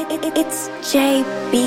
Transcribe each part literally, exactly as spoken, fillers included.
It's J B.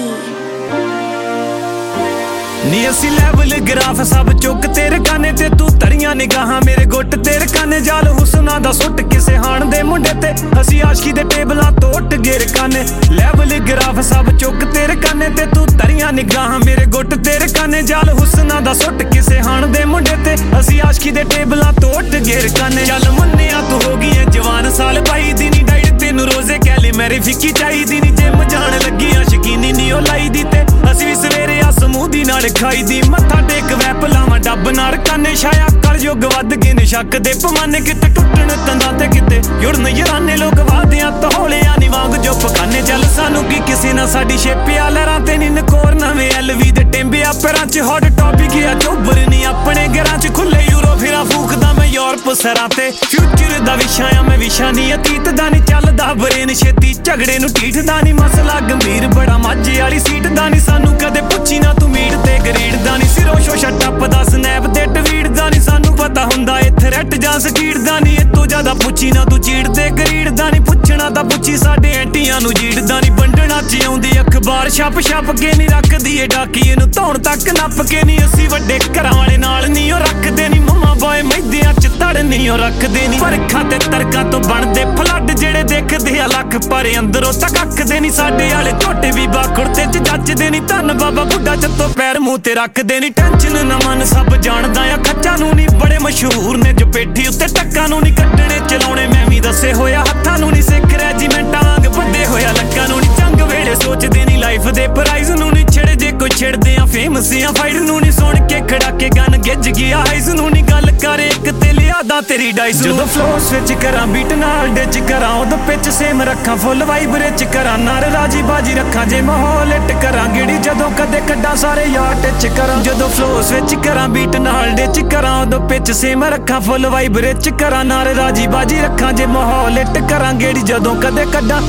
ਨੀ ਅਸੀਂ level graph ਸਭ ਚੁੱਕ ਤੇਰੇ ਕਾਨੇ ਤੇ ਤੂੰ ਤਰੀਆਂ ਨਿਗਾਹਾਂ ਮੇਰੇ ਗੁੱਟ ਤੇਰੇ ਕਾਨੇ ਜਾਲ ਹੁਸਨਾ ਦਾ ਸੁੱਟ ਕਿਸੇ ਹਾਣ ਦੇ ਮੁੰਡੇ ਤੇ ਅਸੀਂ ਆਸ਼ਕੀ ਦੇ ਟੇਬਲਾਂ ਤੋਂ ਉੱਟ ਗੇਰ ਕਾਨੇ ਲੈਵਲ ਗ੍ਰਾਫ ਸਭ ਚੁੱਕ ਤੇਰੇ ਕਾਨੇ ਤੇ ਤੂੰ ਤਰੀਆਂ ਨਿਗਾਹਾਂ ਮੇਰੇ ਗੁੱਟ ਤੇਰੇ ਕਾਨੇ ਜਾਲ ਹੁਸਨਾ ਦਾ ਸੁੱਟ ਕਿਸੇ ਹਾਣ ਦੇ ਮੁੰਡੇ ਤੇ ਅਸੀਂ ਆਸ਼ਕੀ ਦੇ ਟੇਬਲਾਂ ਤੋਂ ਉੱਟ ਗੇਰ ਕਾਨੇ ਚੱਲ ਮੰਨਿਆ ਤੂੰ ਹੋ ਗਈ ਐ ਜਵਾਨ ਸਾਲ ਪਾਈ ਦੀ ਨੀ ਡਾਈਟ ਤੈਨੂੰ ਰੋਜ਼ੇ ਕਹਿ ਮੇਰੀ ਫਿੱਕੀ ਚਾਹੀਦੀ ਨੀ ਜਿਮ ਜਾਣ ਲੱਗੀ ਆ ਸ਼ਕੀਨੀ ਨੀ ਉਹ ਲਾਈ ਦੀ ਤੇ ਅਸੀਂ ਵੀ ਸਵੇਰੇ ਆ ਸਮੂਦੀ ਨਾਲ ਖਾਈ ਦੀ ਮੱਥਾ ਟੇਕ ਵੈਪ ਲਾਵਾਂ ਡੱਬ ਨਾਲ ਕਾਨੇ ਛਾਇਆ ਕਲਯੁੱਗ ਵੱਧ ਗਏ ਨੇ ਸ਼ੱਕ ਦੇ ਪਮਾਨੇ ਕਿਤੇ ਟੁੱਟਣ ਤੰਦਾਂ ਤੇ ਕਿਤੇ ਜੁੜਨ ਯਾਰਾਨੇ ਲੋਕ ਵਾਦਿਆਂ ਤੋਹਲਿਆਂ ਨੀ ਵਾਂਗ ਜੋ ਪਖਾਨੇ ਚੱਲ ਸਾਨੂੰ ਕੀ ਕਿਸੇ ਨਾਲ ਸਾਡੀ ਛੇਪਿਆ ਲਹਿਰਾਂ ਤੇ ਨੀ ਨਕੋਰ ਨਵੇਂ ਐਲਵੀ ਦੇ ਟਿੰਬਿਆ ਪੈਰਾਂ 'ਚ ਹੌਟ ਟੌਪਿਕ ਆ ਚੋਬਰ ਨੀ ਆਪਣੇ ਘਰਾਂ 'ਚ ਖੁੱਲੇ ਯੂਰੋ ਫਿਰਾਂ ਫੂਕਦਾ ਮੈਂ ਯੂਰਪ ਸਰਾਂ ਤੇ ਫਿਊਚਰ ਦਾ ਵਿਸ਼ਾ ਆ ਮੈਂ ਵਿਸ਼ਾ ਨੀ ਅਤੀਤ ਦਾ ਨੀ ਚੱਲਦਾ ਬਰੇਨ ਛੇਤੀ ਝਗੜੇ ਨੂੰ ਢੀਠਦਾ ਨੀ ਮਸਲਾ ਗੰਭੀਰ ਬੜਾ ਮਾਝੇ ਵਾਲੀ ਸੀਟ ਦਾ ਨੀ ਸਾਨੂੰ ਕਦੇ ਪੁੱਛੀ ਨਾ ਤੂੰ ਮੀਟ ਤੇ ਗਰੀਡ ਦਾ ਨੀ ਸਿਰੋਂ ਸ਼ੋਸ਼ਾ ਟੱਪਦਾ ਸਨੈਪ ਤੇ ਟਵੀਟ ਦਾ ਨੀ ਸਾਨੂੰ ਪਤਾ ਹੁੰਦਾ ਇਹ ਥ੍ਰੈਟ ਜਾਂ ਸਕੀੜ ਦਾ ਨੀ ਇਹ ਤੋਂ ਜ਼ਿਆਦਾ ਪੁੱਛੀ ਨਾ ਤੂੰ ਚੀੜ ਤੇ ਗਰੀਡ ਦਾ ਨੀ ਪੁੱਛਣਾ ਤਾਂ ਪੁੱਛੀ ਸਾਡੇ ਐਂਟੀਆਂ ਨੂੰ ਜੀੜਦਾ ਨੀ ਵੰਡਣਾ 'ਚ ਆਉਂਦੀ ਅਖਬਾਰ ਛਪ ਛਪ ਕੇ ਨੀ ਰੱਖਦੀ ਏ ਡਾਕੀਏ ਨੂੰ ਧੌਣ ਤੱਕ ਨੱਪ ਕੇ ਨੀ ਅਸੀਂ ਵੱਡੇ ਘਰਾਂ ਵਾਲੇ ਨਾਲ ਨੀ ਉਹ ਰੱਖਦੇ ਨੀ ਮੰਮਾ ਬੋਏ ਮਹਿੰਦਿਆਂ 'ਚ ਤੜ ਨੀ ਉਹ ਰੱਖਦੇ ਨੀ ਫਰਖਾਂ ਤੇ ਤਰਕਾਂ ਤੋਂ ਬਣਦੇ ਫਲੱਡ ਜਿਹੜੇ ਦੇਖਦੇ ਆ ਲੱਖ ਪਰ ਅੰਦਰੋਂ ਤੱਕ ਅੱਖਦੇ ਨੀ ਸਾਡੇ ਵਾਲੇ ਝੋਟੇ ਵੀ ਬਾਖੁੜਤੇ 'ਚ ਜੱਜਦੇ ਨੀ ਧੰਨ ਬਾਬਾ ਬੁੱਢਾ ਚੱਤੋਂ ਪੈਰ ਮੂੰਹ ਤੇ ਰੱਖਦੇ ਨੀ ਟੈਨਸ਼ਨ ਨਾ ਮਨ ਸਭ ਜਾਣਦਾ ਆ ਖੱਚਾਂ ਨੂੰ ਨੀ ਬੜੇ ਮਸ਼ਹੂਰ ਨੇ ਜੋ ਪੇਠੀ ਉੱਤੇ ਟੱਕਾਂ ਨੂੰ ਨੀ ਕੱਢਣੇ ਚਲਾਉਣੇ ਮੈਂ ਵੀ ਦੱਸੇ ਹੋਇਆ ਹੱਥਾਂ ਨੂੰ ਨੀ ਸਿੱਖ ਰੈਜੀਮੈਂਟਾਂ ਵਾਂਗ ਵੱਡੇ ਹੋਇਆ ਲੱਕਾਂ ਨੂੰ ਨੀ ਜੰਗ ਵੇਲੇ ਸੋਚਦੇ ਨੀ ਲਾਈਫ ਦੇ ਪ੍ਰਾਈਜ਼ ਨੂੰ ਨੀ ਛਿੜ ਜੇ ਕੋਈ ਛਿੜਦੇ ਆ ਫੇਮਸ ਆ ਫਾਈਟ ਨੂੰ ਨੀ ਸੁਣ ਕੇ ਖੜਾ ਕੇ ਗਨ ਗਿੱਜ ਗਿਆ ਹਾਈਜ਼ ਨੂੰ ਨੀ ਗੱਲ ਕਰ ਇੱਕ ਤੇ ਲਿਆਦਾ ਤੇਰੀ ਡਾਈਸ ਜਦੋਂ ਫਲੋ ਸਵਿਚ ਕਰਾਂ ਬੀਟ ਨਾਲ ਡਿਚ ਕਰਾਂ ਉਦੋਂ ਪਿੱਚ ਸੇਮ ਰੱਖਾਂ ਫੁੱਲ ਵਾਈਬ ਰਿਚ ਕਰਾਂ ਨਾਲ ਰਾਜੀ ਬਾਜੀ ਰੱਖਾਂ ਜੇ ਮਾਹੌਲ ਹਿੱਟ ਕਰਾਂ ਗੇੜੀ ਜਦੋਂ ਕਦੇ ਕੱਢਾਂ ਸਾਰੇ ਯਾਰ ਟਿਚ ਕਰਾਂ ਜਦੋਂ ਫਲੋ ਸਵਿਚ ਕਰਾਂ ਬੀਟ ਨਾਲ ਡਿਚ ਕਰਾਂ ਉਦੋਂ ਪਿੱਚ ਸੇਮ ਰੱਖਾਂ ਫੁੱਲ ਵਾਈਬ ਰਿਚ ਕਰਾਂ ਨਾਲ ਰਾਜੀ ਬਾਜੀ ਰੱਖਾਂ ਜੇ ਮਾਹੌਲ ਹਿੱਟ ਕਰਾਂ ਗੇੜੀ ਜਦੋਂ ਕਦੇ ਕੱਢਾਂ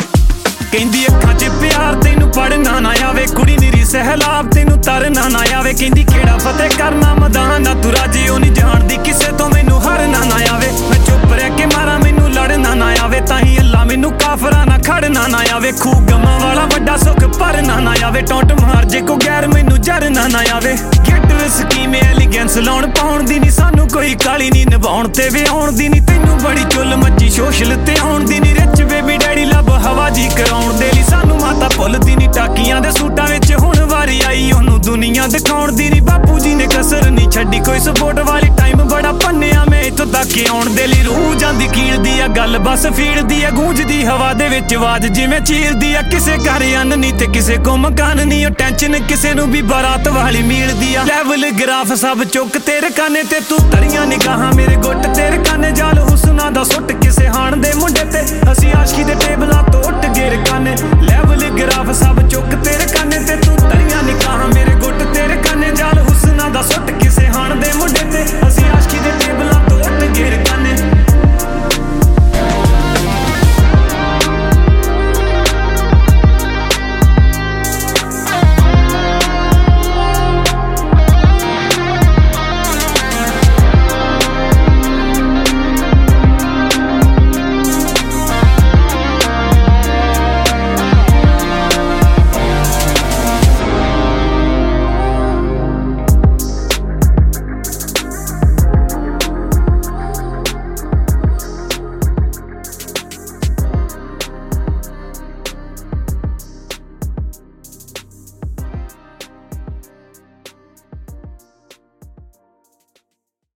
ਕਹਿੰਦੀ ਅੱਖਾਂ 'ਚ ਪਿਆਰ ਤੈਨੂੰ ਪੜਨਾ ਨਾ ਆਵੇ ਕੁੜੀ ਨਿਰੀ ਸਹਿਲਾਬ ਤੈਨੂੰ ਤਰਨਾ ਨਾ ਆਵੇ ਕਹਿੰਦੀ ਕਿਹੜਾ ਫਤਿਹ ਕਰਨਾ ਮੈਦਾਨ ਨਾ ਤੂੰ ਰਾਜੀ ਉਹ ਨਹੀਂ ਜਾਣਦੀ ਕਿਸੇ ਤੋਂ ਮੈਨੂੰ ਹਾਰਨਾ ਨਾ ਆਵੇ ਮੈਂ ਚੁੱਪ ਰਹਿ ਕੇ ਮਾਰਾਂ ਮੈਨੂੰ ਲੜਨਾ ਨਾ ਆਵੇ ਤਾਂ ਹੀ ਅੱਲਾ ਮੈਨੂੰ ਕਾਫਰਾਂ ਨਾ ਖੜਨਾ ਨਾ ਆਵੇ ਖੂ ਗਮਾਂ ਵਾਲਾ ਵੱਡਾ ਸੁੱਖ ਭਰਨਾ ਨਾ ਆਵੇ ਟੌਂਟ ਮਾਰ ਜੇ ਕੋ ਗੈਰ ਮੈਨੂੰ ਜਰਨਾ ਨਾ ਆਵੇ ਗਿੱਟ ਸਕੀਮ ਐਲੀਗੈਂਸ ਲਾਉਣ ਪਾਉਣ ਦੀ ਨੀ ਸਾਨੂੰ ਕੋਈ ਕਾਲੀ ਨੀ ਨਿਭਾਉਣ ਤੇ ਵਿਆਉਣ ਦੀ ਨੀ ਤੈਨੂੰ ਬੜੀ ਚੁੱਲ ਮੱਚੀ ਸੋਸ਼ਲ ਤੇ ਆਉਣ ਦੀ ਨੀ ਰਿਚ ਬੇਬੀ ਡੈਡੀ ਲੱਭ ਹਵਾ ਜੀ ਕਰਾਉਣ ਦੇ ਲਈ ਸਾਨੂੰ ਮਾਤਾ ਭੁੱਲਦੀ ਨੀ ਟਾਕੀਆਂ ਦੇ ਸੂਟਾਂ ਵਿੱਚ ਹੁਣ ਵਾਰੀ ਆਈ ਉਹਨੂੰ ਦੁਨੀਆ ਦਿਖਾਉਣ ਦੀ ਨੀ ਬਾਪੂ ਜੀ ਨੇ ਕਸਰ ਨੀ ਛੱਡੀ ਕੋਈ ਸਪੋਰਟ ਵਾਲੀ ਟਾਈਮ ਬੜਾ ਪੰਨਿਆ ਮੈਂ ਇੱਥੋਂ ਤੱਕ ਆਉਣ ਦੇ ਲਈ ਰੂਹ ਜਾਂਦੀ ਕੀਲਦੀ ਆ ਗੱਲ ਬਸ ਫੀੜਦੀ ਆ ਗੂੰਜਦੀ ਹਵਾ ਦੇ ਵਿੱਚ ਆਵਾਜ਼ ਜਿਵੇਂ ਚੀਲਦੀ ਆ ਕਿਸੇ ਘਰ ਅੰਨ ਨੀ ਤੇ ਕਿਸੇ ਕੋ ਮਕਾਨ ਨੀ ਉਹ ਟੈਨਸ਼ਨ ਕਿਸੇ ਨੂੰ ਵੀ ਬਾਰਾਤ ਵਾਲੀ ਮਿਲਦੀ ਆ ਲੈਵਲ ਗ੍ਰਾਫ ਸਭ ਚੁੱਕ ਤੇਰੇ ਕਾਨੇ ਤੇ ਤੂੰ ਤਰੀਆਂ ਨਿਗਾਹਾਂ ਮੇਰੇ ਗੁੱਟ ਤੇਰੇ ਕਾਨੇ ਜਾਲ ਹੁਸਨਾ ਦਾ ਸੁੱਟ ਕਿਸੇ ਹਾਣ ਦੇ ਮੁੰਡੇ ਤੇ ਅਸੀਂ ਆਸ਼ਕੀ ਦੇ ਟੇਬਲਾਂ